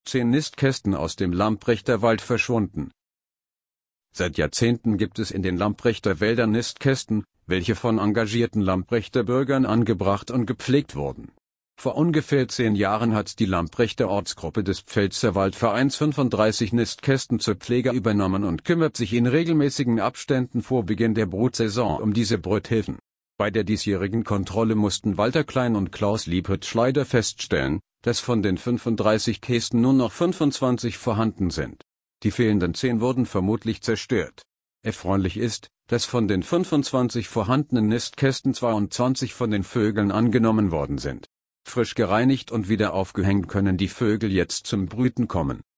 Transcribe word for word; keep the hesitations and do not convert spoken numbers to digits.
zehn Nistkästen aus dem Lamprechter Wald verschwunden. Seit Jahrzehnten gibt es in den Lamprechter Wäldern Nistkästen, welche von engagierten Lamprechter Bürgern angebracht und gepflegt wurden. Vor ungefähr zehn Jahren hat die Lamprechter Ortsgruppe des Pfälzerwald-Vereins fünfunddreißig Nistkästen zur Pflege übernommen und kümmert sich in regelmäßigen Abständen vor Beginn der Brutsaison um diese Bruthilfen. Bei der diesjährigen Kontrolle mussten Walter Klein und Klaus Liebhütsch leider feststellen, dass von den fünfunddreißig Kästen nur noch fünfundzwanzig vorhanden sind. Die fehlenden zehn wurden vermutlich zerstört. Erfreulich ist, dass von den fünfundzwanzig vorhandenen Nistkästen zweiundzwanzig von den Vögeln angenommen worden sind. Frisch gereinigt und wieder aufgehängt können die Vögel jetzt zum Brüten kommen.